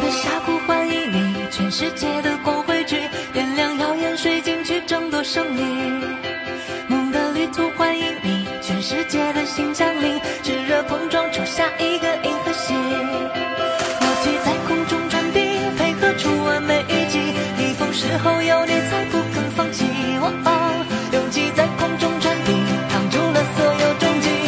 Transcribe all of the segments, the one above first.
的峡谷欢迎你，全世界的光汇聚，点亮耀眼水晶去争夺胜利。梦的旅途欢迎你，全世界的心降临，炙热碰撞出下一个银河系。默契在空中传递，配合出完美一击，逆风时候有你才不肯放弃。勇气在空中传递，挡住了所有终极。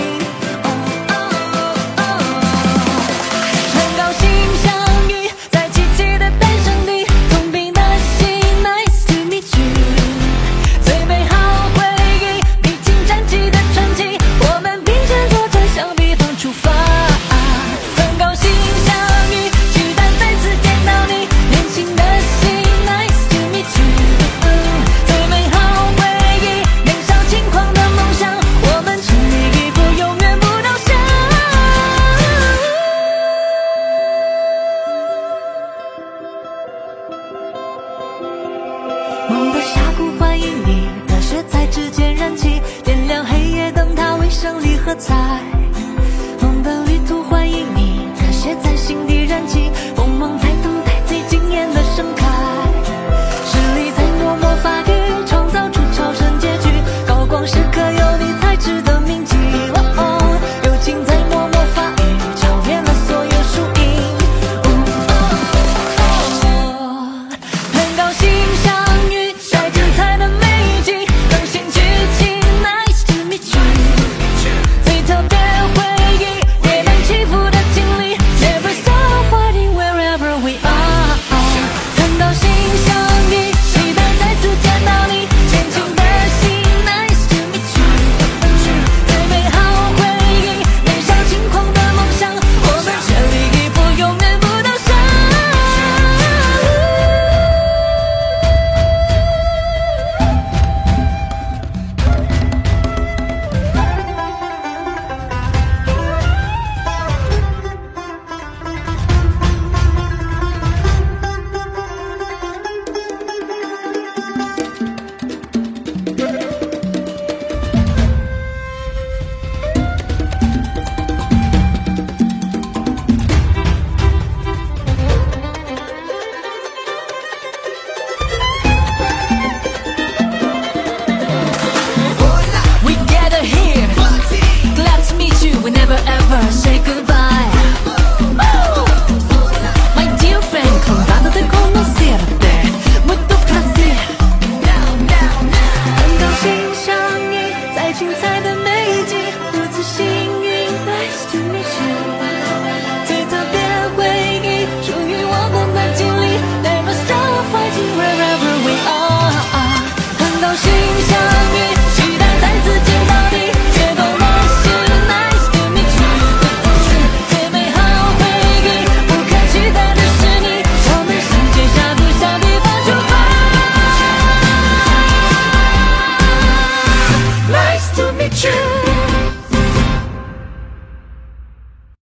很高兴相遇在奇迹的诞生地，痛并的心 Nice to meet you， 最美好回忆历经战绩的传奇，我们并肩作战向彼方出发。很高兴相遇，期待再次见到你，年轻的心 Nice to meet you， 最美好回忆年少轻狂的梦想，我们全力以赴永远不倒下。梦的峡谷欢迎你，热血在指尖燃起，点亮黑夜，等它为胜利喝彩。